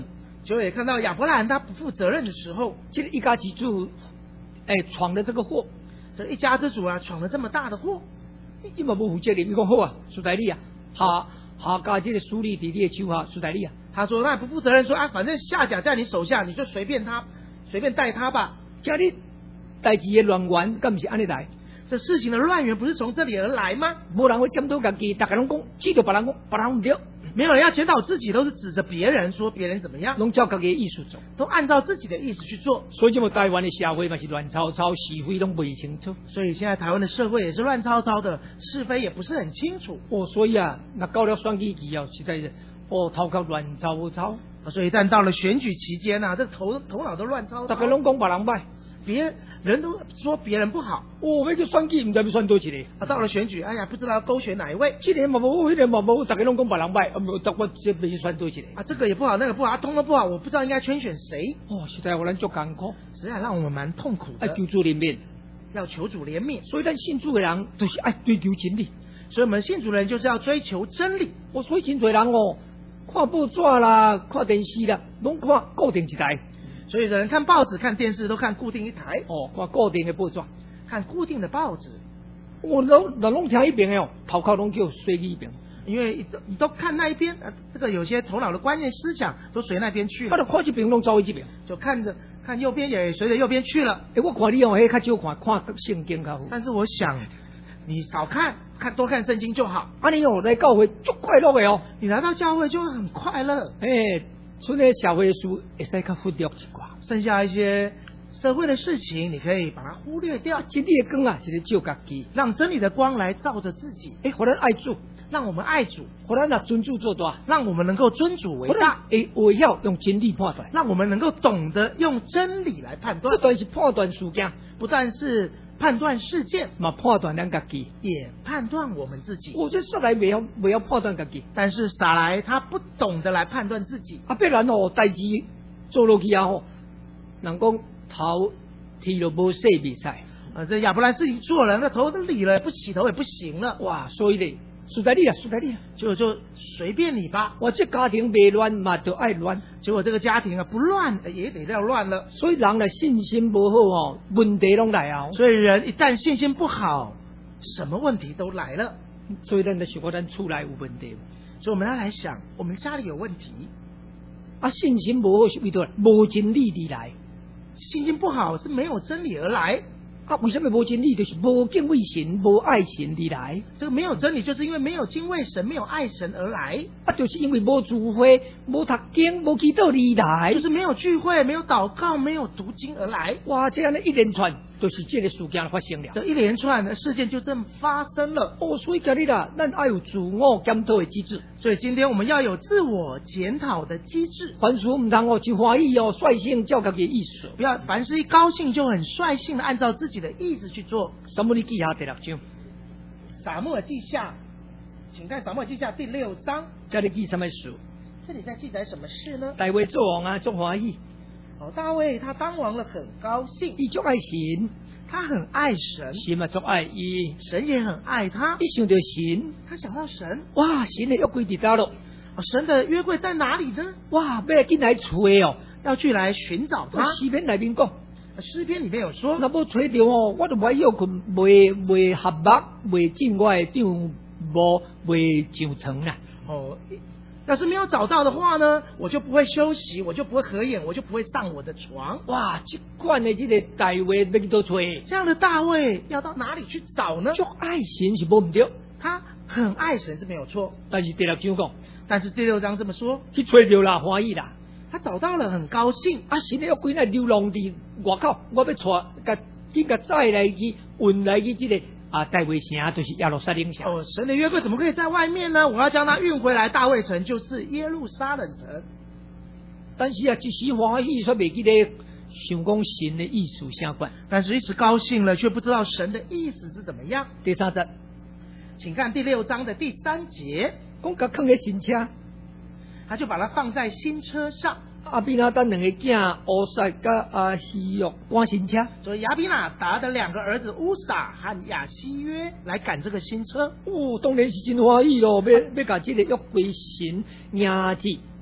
结果也看到亚伯兰他不负责任的时候， 这个一家之主，闯了这个祸， 这一家之主啊闯了这么大的祸， 伊嘛不负责任，伊讲好啊，苏代利啊，下家这个苏利伫你的手下，苏代利啊， 他说那不负责任说啊，反正夏甲在你手下，你就随便带他吧。 今日代志的乱源，敢不是安尼来？ 这事情的乱源不是从这里而来吗？ 无人会检讨家己，大家拢讲，指着别人讲，别人唔对， 没有人要检讨自己，都是指着别人说别人怎么样， 拢照家己的意思做， 都按照自己的意思去做。 所以这么台湾的社会嘛是乱糟糟，是非拢不清楚。 所以现在台湾的社会也是乱糟糟的，是非也不是很清楚。 所以啊，那到了选举期实在是头壳乱糟糟。 所以一旦到了选举期间啊，这头脑都乱糟糟。 大家拢讲别人歹， 别人都说别人不好。 那个选举唔知要选多一个。 到了选举，哎呀，不知道要勾选哪一位。 这年嘛无，那年嘛无，大家拢讲别人歹，我这必须选多一个。 这个也不好，那个不好，通通不好，我不知道应该圈选谁。 实在我咱足艰苦， 实在让我们蛮痛苦的。 求主怜悯， 要求主怜悯。 所以咱信主的人就是爱追求真理， 所以我们信主的人就是要追求真理。 所以真多人看报纸啦，看电视啦，拢看固定一台。 所以有人看报纸、看电视都看固定一台。 看固定的报纸， 看固定的报纸。 拢听一遍头壳拢叫随一遍。 因为你都看那一边，这个有些头脑的观念思想都随那边去了。 就看这边拢走一边， 就看右边也随着右边去了。 我看你较少看圣经较好。 但是我想你少看多看圣经就好。 你来教会足快乐的你来到教会就会很快乐。 剩下社会的事会使较忽略一寡， 剩下一些社会的事情你可以把它忽略掉。 真理的光啊，是照家己， 让真理的光来照着自己。 互咱爱主， 让我们爱主， 互咱尊主做大， 让我们能够尊主为大。 会晓用真理判断， 让我们能够懂得用真理来判断。 不但是判断事件， 不但是判断事件， 嘛判断咱家己， 也判断我们自己。 这实在袂晓判断家己， 但是撒来他不懂得来判断自己。 必然代志做落去人讲头剃了无洗袂使。 这亚伯兰事情做了，那头都理了，不洗头也不行了。 所以咧，输在你啊， 就随便你吧。 我这家庭未乱嘛，就爱乱。 结果这个家庭不乱也得要乱了。 所以人的信心不好问题拢来啊。 所以人一旦信心不好，什么问题都来了。 所以咱就想咱厝内有问题。 所以我们要来想，我们家里有问题。 信心不好是为了无真理而来。 信心不好是没有真理而来。 为什么无真理？就是无敬畏神、无爱神而来。 这个没有真理，就是因为没有敬畏神、没有爱神而来。 就是因为无聚会、无读经、无祈祷而来。 就是没有聚会、没有祷告、没有读经而来。 这样的一连串，就是这个事件发生了。 这一连串的事件就这么发生了。 所以今日啦，咱要有自我检讨的机制。 所以今天我们要有自我检讨的机制。 凡事唔通一欢喜率性照家己的意思， 不要凡事一高兴就很率性的按照自己的意思去做。 撒母耳记下第6章。 撒母耳记下，请看撒母耳记下第6章。 这里记什么事？ 这里在记载什么事呢？ 大卫做王啊，足欢喜。 大卫他当王了，很高兴。 他足爱神， 他很爱神， 神嘛足爱伊， 神也很爱他。 一想到神， 他想到神， 神的约柜伫倒咯？ 神的约柜在哪里呢？ 要来进来找要去来寻找他。 诗篇里面讲， 诗篇里面有说， 那无找到我就袂要困，袂合目，袂进我的帐幕，袂上床啦。 要是没有找到的话呢，我就不会休息，我就不会合眼，我就不会上我的床。 这款的这个大卫要去倒找？ 这样的大卫要到哪里去找呢？ 就爱神是无唔对， 他很爱神是没有错。 但是第6章讲， 但是第6章这么说， 去找到啦，欢喜啦， 他找到了，很高兴。 神的约柜那流浪伫外口，我要带紧个载来去运来去这个。大卫城就是耶路撒冷城。 神的约柜怎么可以在外面呢？我要将它运回来，大卫城就是耶路撒冷城。 但是一时欢喜，却未记得想讲神的意思相关。 但是一时高兴了，却不知道神的意思是怎么样。 第3节， 请看第6章的第3节， 讲甲放在新车， 他就把它放在新车上。 亚比拿达2个囝乌撒甲希约赶新车， 所以亚比拿达的2个儿子乌撒和亚希约来赶这个新车。 当然是真欢喜咯，要甲这个约柜神名字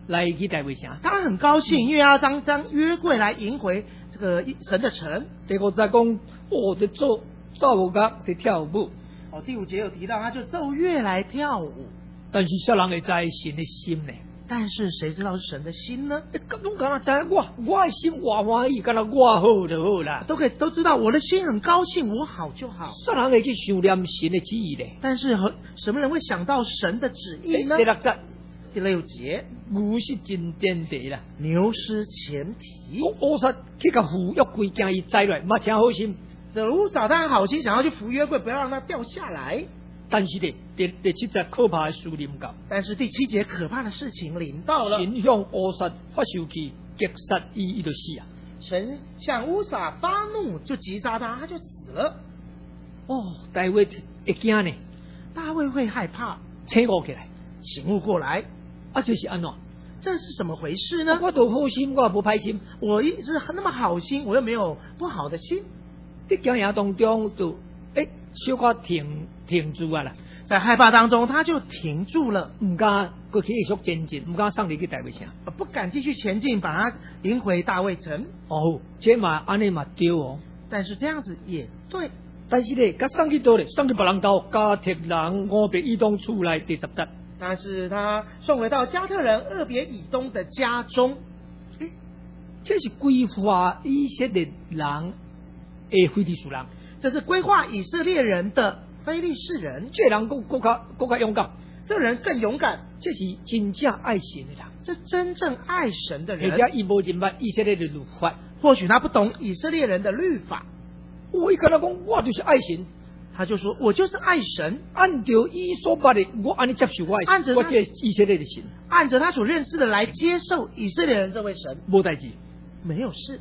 来去大卫城。 他很高兴，因为要当约柜来迎回这个神的城。 第五节讲，在奏舞乐，在跳舞。 第5节有提到，他就奏乐来跳舞。 但是谁人会知神的心呢？ 但是谁知道是神的心呢？ 拢敢知我的心我欢喜，敢若我好就好啦。 都知道我的心很高兴，我好就好。 谁人会去想念神的旨意呢？ 但是什么人会想到神的旨意呢？第6节， 牛是真颠地啦， 牛失前蹄。 乌撒去甲扶约柜，惊伊栽落，嘛真好心。 乌撒他好心想要去扶约柜，不要让它掉下来。 但是第7节可怕的事临到。 但是第7节可怕的事情临到了。 神向乌撒发生气，击杀伊就死啊！ 神向乌撒发怒，就击杀他，他就死了。 大卫会惊呢？ 大卫会害怕， 醒悟起来， 醒悟过来。 这是安怎？ 这是怎么回事呢？ 我都好心，我不歹心， 我一直那么好心，我又没有不好的心。 在惊讶当中就小可停住啊啦， 在害怕当中他就停住了， 唔敢继续前进，唔敢上去大卫城， 不敢继续前进，把他迎回大卫城。 这嘛安尼嘛对哦， 但是这样子也对。 但是咧，甲上去倒咧，上去别人家特人俄别以东厝内第10节。 但是他送回到加特人俄别以东的家中。 这是规划以色列人的非利士人， 这是规划以色列人的非利士人。 这人更加勇敢， 这个人更勇敢。 这是真正爱神的人， 这真正爱神的人。 而且伊无明白以色列的律法， 或许他不懂以色列人的律法。 我一跟他讲，我就是爱神， 他就说我就是爱神， 按照伊所捌的，我安尼接受我这以色列的神， 按着他所认识的来接受以色列人这位神。 无代志， 没有事。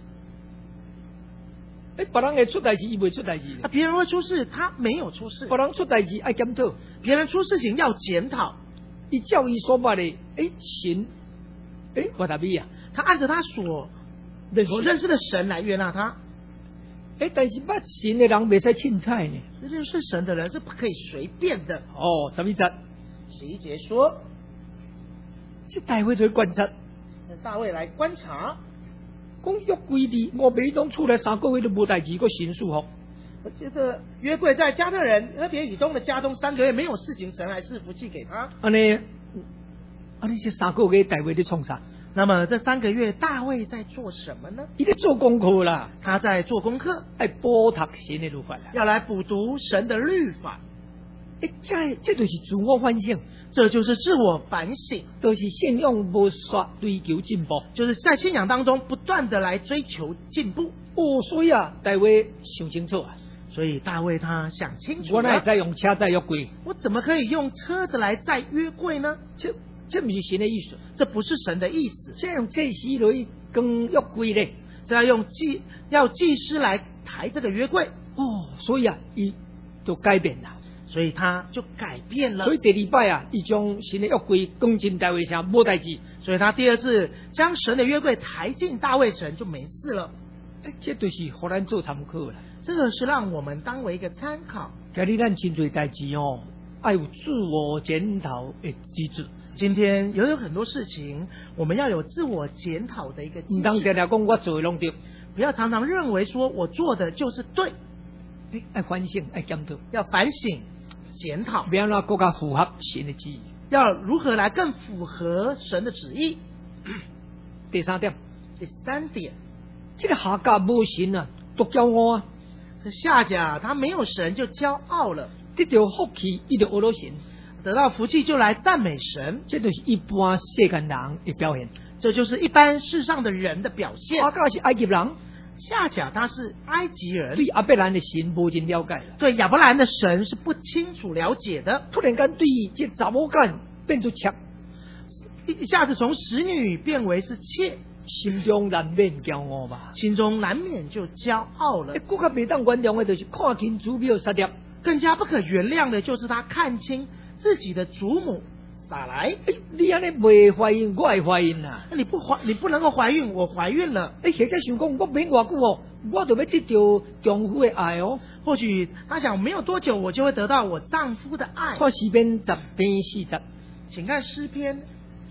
别人会出代志，伊未出代志。 别人会出事，他没有出事。 别人出代志爱检讨， 别人出事情要检讨。 伊照伊所捌的，神，我答比啊， 他按着他所认识的神来悦纳他。 但是捌神的人未使凊彩呢。 认识神的人是不可以随便的。 11节 11节说， 这大卫在观察， 大卫来观察， 讲约柜伫俄别以东厝内3个月都无代志，个神束缚。 这个约柜在加特人俄别以东的家中3个月没有事情，神还是福气给他。 安尼这3个月大卫在创啥？ 那么这3个月大卫在做什么呢？ 他在做功课啦， 他在做功课， 爱补读神的律法啦， 要来补读神的律法。 这就是自我反省， 这就是自我反省， 就是信仰无刷追求进步， 就是在信仰当中不断的来追求进步。 所以大卫想清楚啊， 所以大卫他想清楚， 我哪会使用车载约柜？ 我怎么可以用车子来载约柜呢？ 这不是神的意思， 这不是神的意思。 这样祭司来更约柜咧， 这要祭司来抬这个约柜。 所以伊就改变了， 所以他就改变了。 所以第2摆伊将神的约柜更进大卫城，无代志。 所以他第2次将神的约柜抬进大卫城，就没事了。 这就是互咱做参考啦。 这个是让我们当为一个参考。 今日咱真多代志爱有自我检讨的机制。 今天有很多事情，我们要有自我检讨的一个机制。 唔当常常讲我做的拢对， 不要常常认为说我做的就是对。 爱反省，爱检讨， 要反省检讨， 不要让更加符合神的旨意。 要如何来更符合神的旨意？ 第3点， 这个夏甲无神啊，都骄傲啊。 这夏甲他没有神就骄傲了， 得到福气伊就阿罗神。 得到福气就来赞美神， 这就是一般世间人的表现， 这就是一般世上的人的表现。 夏甲是埃及人， 夏甲他是埃及人， 对亚伯兰的神无真了解了， 对亚伯兰的神是不清楚了解的。 突然间对这查某干变作妾， 一下子从使女变为是妾， 心中难免骄傲吧？ 心中难免就骄傲了。 更加袂当原谅的，就是看清祖庙杀掉， 更加不可原谅的，就是他看清自己的祖母撒来。 你安尼未怀孕，我会怀孕啊！ 你不能够怀孕，我怀孕了。 或者想讲，我免偌久我就要得到丈夫的爱哦。 或许他想没有多久，我就会得到我丈夫的爱。 看诗篇10篇40， 请看诗篇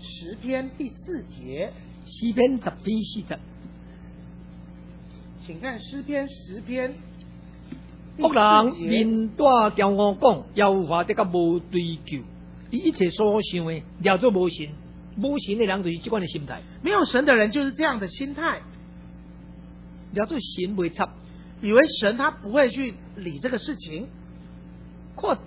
诗篇第4节。 诗篇10篇40。 请看诗篇10篇。 恶人面带骄傲讲，耶和华得甲无追求，伊一切所想的了做无神，无神的人就是这款的心态。 没有神的人就是这样的心态， 了做神袂插， 以为神他不会去理这个事情。 看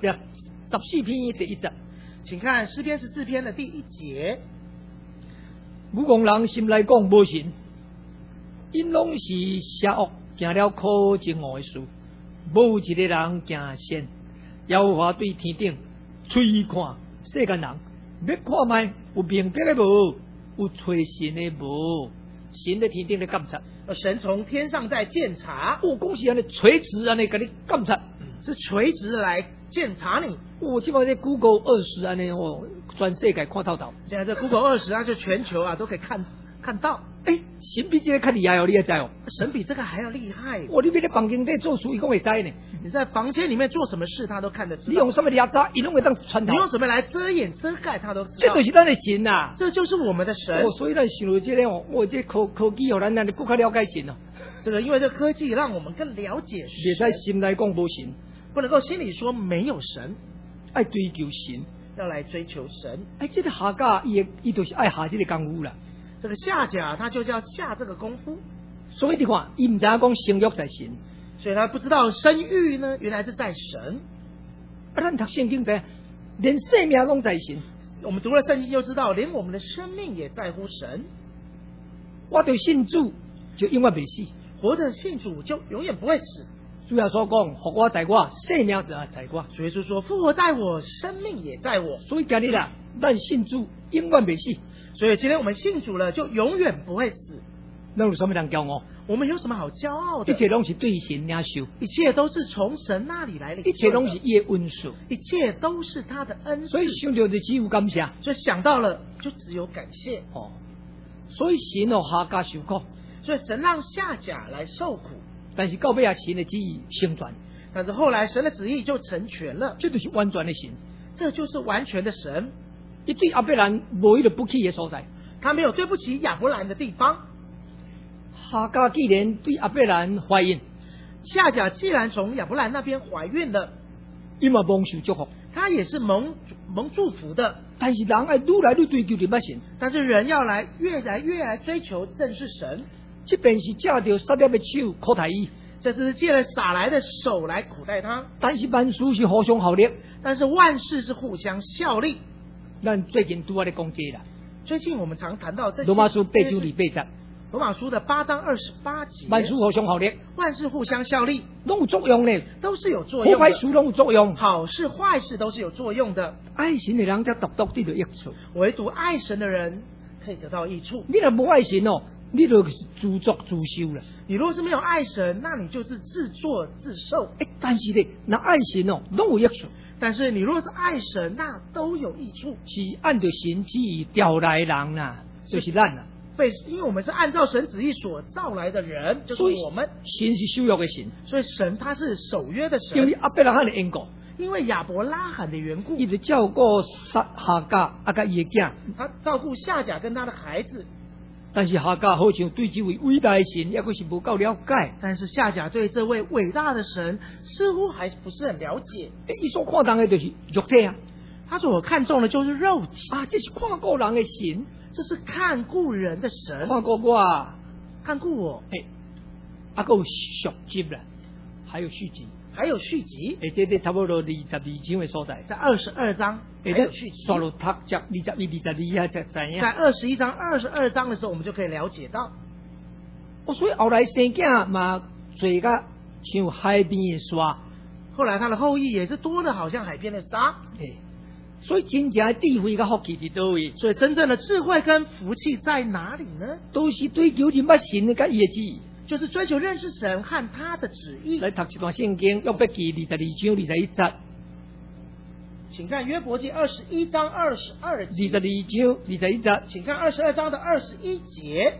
14篇第1节， 请看诗篇14篇的第1节。 愚妄人心内讲无神，因拢是邪恶，行了可憎恶的事。无一个人行善，耶和华对天顶吹看世间人，要看卖有明白的无，有找神的无，神的天顶的监察。 神从天上在监察， 讲是安尼垂直安尼给你监察， 是垂直来监察你。 即摆在 Google 20安尼全世界看透透。 现在这 Google 20啊，就全球啊都可以看到。 神比这个较厉害哦，你也知哦。 神比这个还要厉害。 你要在房间内做事，伊讲会知呢。 你在房间里面做什么事，他都看得知道。 你用什么遮遮，伊拢会当穿透。 你用什么来遮掩遮盖，他都知道。 这就是咱的神呐， 这就是我们的神。 所以咱想到这个这科技让咱更加了解神哦。 这个因为这科技让我们更了解神。 别在心内讲无神， 不能够心里说没有神， 爱追求神， 要来追求神。 这个下家伊就是爱下这个功夫啦。 这个下甲他就叫下这个功夫， 所以你看，伊唔知影讲生育在神， 所以他不知道生育呢原来是在神。 咱读圣经知，连生命拢在神。 我们读了圣经就知道，连我们的生命也在乎神。 我对信主就永远袂死， 活着信主就永远不会死。 主耶稣讲，活我在我，生命就在我。 所以说复活在我，生命也在我。 所以今日啦，咱信主永远袂死。 所以今天我们信主了，就永远不会死。 那有什么人骄傲？ 我们有什么好骄傲的？ 一切拢是对神领受， 一切都是从神那里来领受的， 一切拢是伊的恩赐， 一切都是他的恩赐。 所以想到就只有感谢， 所以想到了就只有感谢。 所以神下甲受苦， 所以神让下甲来受苦， 但是到尾啊，神的旨意成全。 但是后来神的旨意就成全了， 这就是完全的神， 这就是完全的神。 伊对亚伯兰无一个不起的所在， 他没有对不起亚伯兰的地方。 下甲既然对亚伯兰怀孕， 下甲既然从亚伯兰那边怀孕了， 伊嘛蒙受祝福， 他也是蒙祝福的。 但是人爱愈来愈追求认捌神， 但是人要来越来追求认识神。 这便是借着撒点的手苦待伊， 这是借了撒来的手来苦待他。 但是万事是互相效力， 但是万事是互相效力。 咱最近拄啊咧讲这啦。 最近我们常谈到这罗马书8章28节， 罗马书的8章28节， 万事互相效力， 万事互相效力， 拢有作用呢， 都是有作用的， 好歹事拢有作用， 好事坏事都是有作用的。 爱神的人才独得这个益处， 唯独爱神的人可以得到益处。 你若无爱神哦，你就是自作自受了。 你若是没有爱神，那你就是自作自受。 但是呢，那爱神哦，拢有益处。 但是你若是爱神，那都有益处。 是按照神旨意调来人啦，就是咱啦。 因为我们是按照神旨意所造来的人，就是我们。 神是守约的神， 所以神他是守约的神。 因为亚伯拉罕的缘故， 因为亚伯拉罕的缘故， 一直照顾下甲甲伊的囝， 他照顾夏甲跟他的孩子。 但是下甲好像对这位伟大的神，也还是不够了解。 但是夏甲对这位伟大的神似乎还不是很了解。 伊所看重的就是肉体啊， 他所看重的就是肉体啊，这是看顾人的神， 这是看顾人的神。 看顾我， 看顾我。 还有续集啦，还有续集。 还有续集， 这差不多22章的所在， 在22章还有续集。 刷落读只21、22下才知影。 在21章、22章的时候，我们就可以了解到。 所以后来生囝嘛，做甲像海边的沙。 后来他的后裔也是多的，好像海边的沙。 所以真正的智慧甲福气伫倒位？ 所以真正的智慧跟福气在哪里呢？ 都是追求认捌神甲伊的旨意。 就是追求认识神和他的旨意。 来读一段圣经，约伯记22章21节。 请看约伯记21章22节。 22章21节， 请看22章的21节。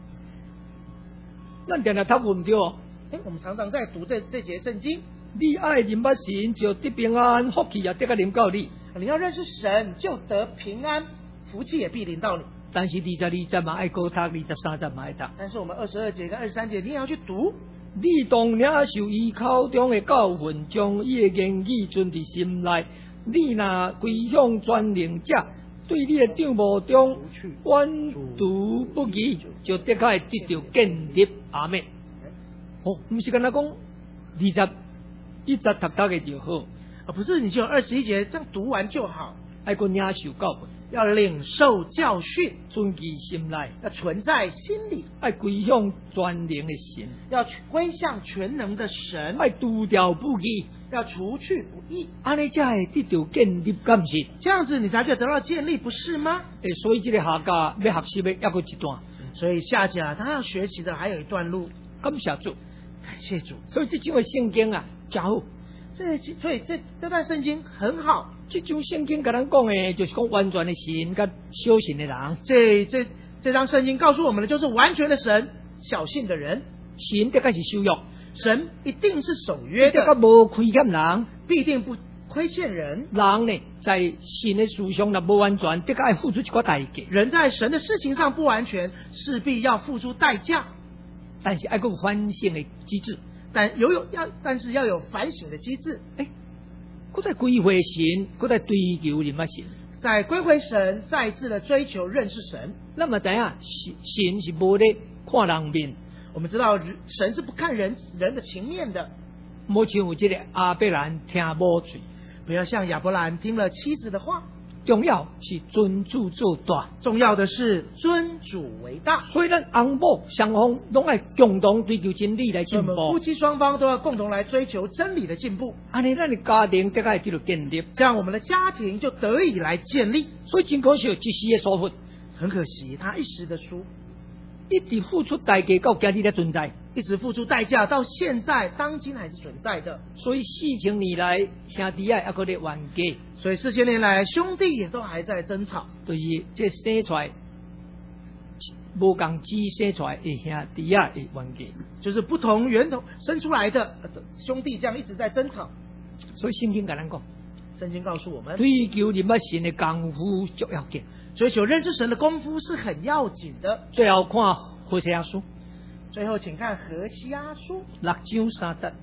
咱常常读唔对哦。 我们常常在读这节圣经。 你爱认捌神，就得平安，福气也得个临到你。 你要认识神，就得平安， 福气也必临到你。 但是22节嘛爱高读，23节嘛爱读。 但是我们22节跟23节你也要去读。 你当领受伊口中的教训，将伊的言语存伫心内。你若归向全能者，对你的帐幕中完读不疑，就的确会得到建立。阿们。哦，不是跟他讲21节读的就好， 不是你就21节这样读完就好， 爱个领受教训， 要领受教训， 存记心内， 要存在心里， 爱归向全能的神， 要归向全能的神， 爱除掉不义， 要除去不义， 安尼才会得到建立，敢是？ 这样子你才可以得到建立，不是吗？ 所以这个下家要学习的还有一段， 所以下家他要学习的还有一段路。 感谢主， 感谢主。 所以这种的圣经啊，真好。 所以这段圣经很好。 这种圣经跟咱讲的，就是讲完全的神跟小信的人。 这张圣经告诉我们的就是完全的神，小信的人。 神的确是守约， 神一定是守约的， 的无亏欠人， 必定不亏欠人。 人呢，在神的事上若无完全，的确要付出一个代价。 人在神的事情上不完全，势必要付出代价。 但是要有反省的机制， 但是要有反省的机制。 搁在归回神，搁在追求认识神， 在归回神，再次的追求认识神。 那么知影神是无咧看人面， 我们知道神是不看人的情面的。 无像有这个亚伯兰听某嘴， 不要像亚伯兰听了妻子的话。 重要是尊主做大， 重要的是尊主为大。 所以咱翁某双方拢爱共同追求真理来进步。 夫妻双方都要共同来追求真理的进步。 安尼咱的家庭才会得到建立， 这样我们的家庭就得以来建立。 所以真可惜，一时的疏忽， 很可惜他一时的疏， 一直付出代价到今日的存在， 一直付出代价到现在当今还是存在的。 所以4000年来兄弟还搁咧冤家。 所以4000年来，兄弟也都还在争吵。 对于这生出来无共子生出来的兄弟的冤家， 就是不同源头生出来的兄弟，这样一直在争吵。 所以圣经跟咱讲， 圣经告诉我们， 追求认识神的功夫足要紧， 追求认识神的功夫是很要紧的。 最后看何西阿书， 最后请看何西阿书 6章3节，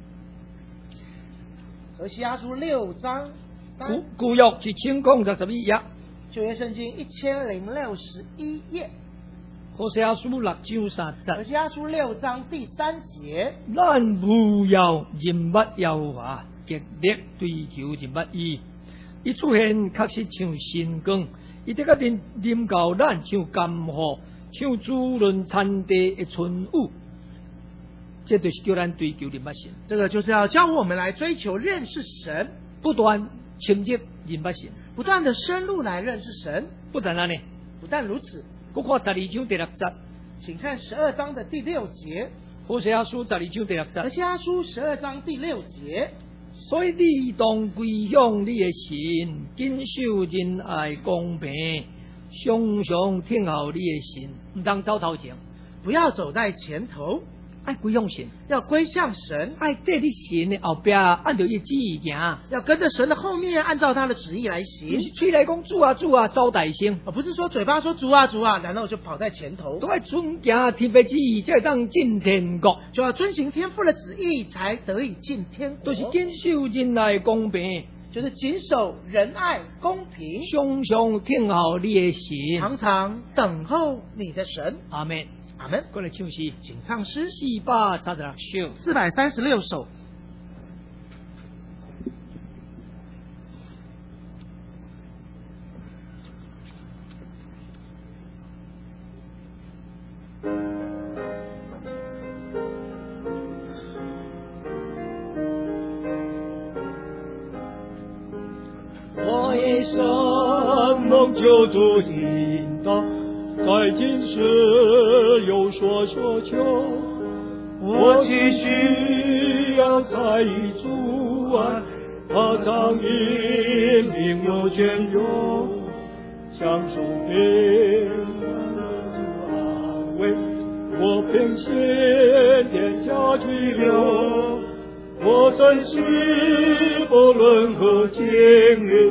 何西阿书6章。 旧约1061页， 旧约圣经1061页， 何西阿书6章3节， 何西阿书6章第3节， 咱不要认捌耶和华，极力追求认捌伊。伊出现确实像神光，伊得个临到咱像甘雨，像滋润田地的春雨。这就是叫咱追求认捌神。 这个就是要教我们来追求认识神， 不断深入认捌神， 不断的深入来认识神。 不但安尼， 不但如此， 我看12章第6节， 请看12章的第6节。 何西阿书12章第6节， 何西阿书12章第6节。 所以你当归向你的神，谨守仁爱公平，常常听候你的神，唔当走头前， 不要走在前头。 爱归向神， 要归向神， 爱在你神的后边，按照伊旨意行， 要跟着神的后面，按照他的旨意来行。 不是嘴来讲主啊主啊走大声， 不是说嘴巴说主啊主啊，然后就跑在前头。 都要遵行天父旨意，才会当进天国。 就要遵行天父的旨意，才得以进天国。 都是谨守仁爱公平， 就是谨守仁爱公平， 常常听候你的神， 常常等候你的神。 阿门。 阿门。 过来唱诗， 请唱诗 436首 ，436首。 我一生蒙救主引导，在今世有所求，我急需要在意主爱，他常引领我泉涌，享受平安安慰，我凭信天下去流，我深信不论何境遇，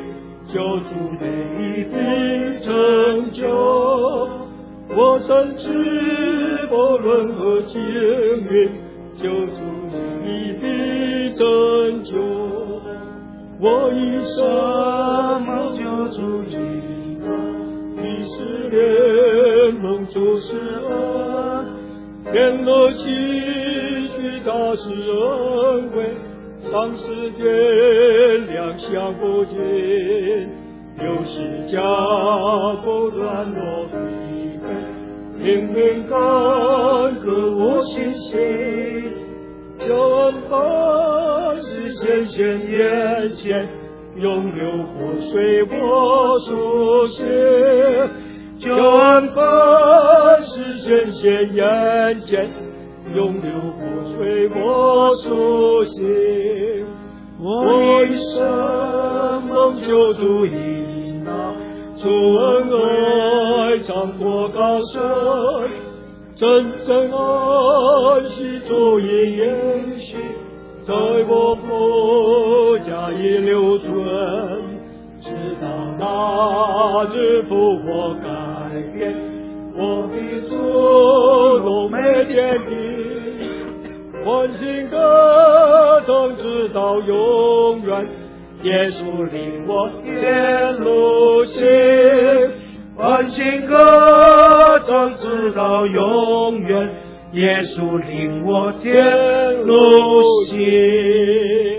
救主你必成就。我甚至不论何境遇，救主你必拯救。我以什么救主你的以色列蒙主施恩，天乐起去大施恩惠，上世点亮相不尽，有时家不断落疲惫，灵命干渴无信心，救恩本是显现眼前，永流活水我书写。救恩本是显现眼前，永流活水我书写。我一生蒙救主引导，主恩爱长阔高深，真正安息主因延续，在我国家已留存，直到那日复活改变我的主荣美天地，欢欣歌唱直到永远，耶稣领我天路行，欢欣歌唱直到永远，耶稣领我天路行。